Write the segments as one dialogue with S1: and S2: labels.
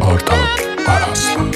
S1: Kartal Arazlı.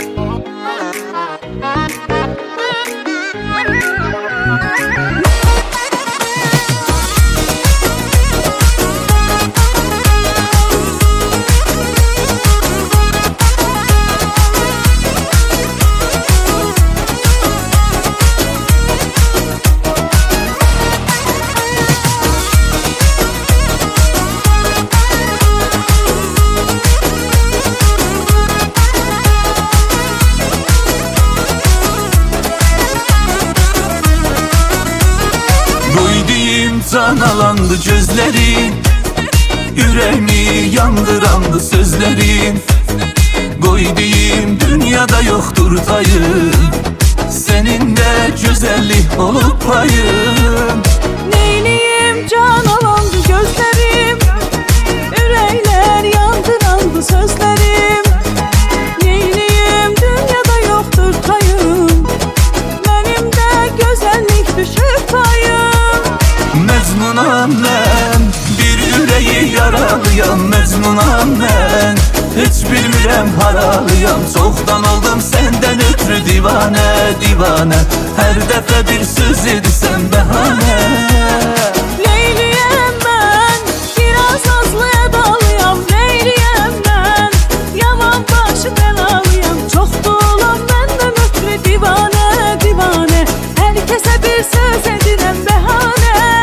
S2: Can alandı gözlerin, yüreğimi yandırandı sözlerin. Koy diyeyim dünyada yoktur tayın, senin de güzellik olup payın.
S3: Neyleyim can alandı gözlerim, yürekler yandırandı sözlerim. Neyleyim dünyada yoktur tayın, benim de güzellik düşüp payım.
S2: Mecnunam ben, bir yüreği yaralıyam Mecnunam ben, hiç bilmirəm haralıyam. Çoktan oldum senden ötürü divane divane, her defa bir söz edirsən behane.
S3: Leyliyem ben, biraz azlıya dalıyam. Leyliyem ben, yaman başı belalıyam. Çok dolan benden ötürü divane divane, herkese bir söz edirəm behane.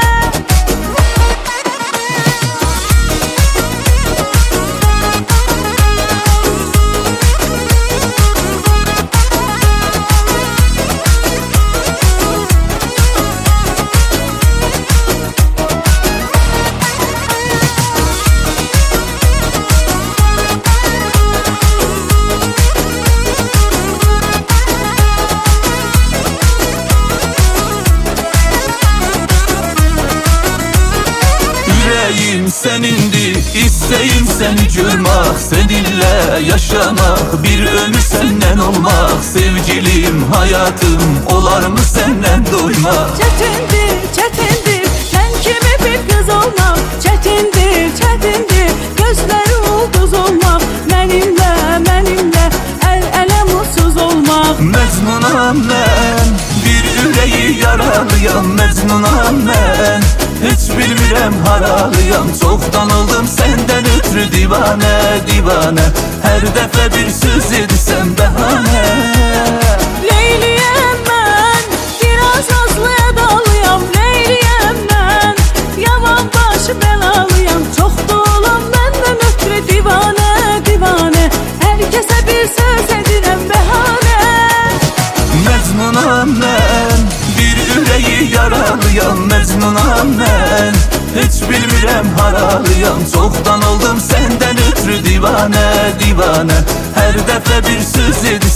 S2: Senindir, isteğim seni görmek, seninle yaşamak, bir ömür senden olmak. Sevgilim, hayatım, olar mı senden doymak?
S3: Çetindir, çetindir, sen kimi bir kız olmak. Çetindir, çetindir, gözleri ulduz olmak. Benimle, el ele mutsuz olmak.
S2: Mecnunam ben, bir yüreği yaralıyam Mecnunam ben, hiç bilmirəm haralıyam. Çoktan oldum senden ötürü divane divane, her defa bir söz edirsən behane.
S3: Leyliyem ben, biraz azlıya dalıyam. Leyliyem ben, yaman başı belalıyam. Çok dolan benden ötürü divane divane, herkese bir söz edirəm behane.
S2: Mecnunam ben, bir yüreği yaralıyam Mecnunam ben, hiç bilmirəm haralıyam. Çoktan oldum senden ötürü divane divane, her defa bir söz edirsən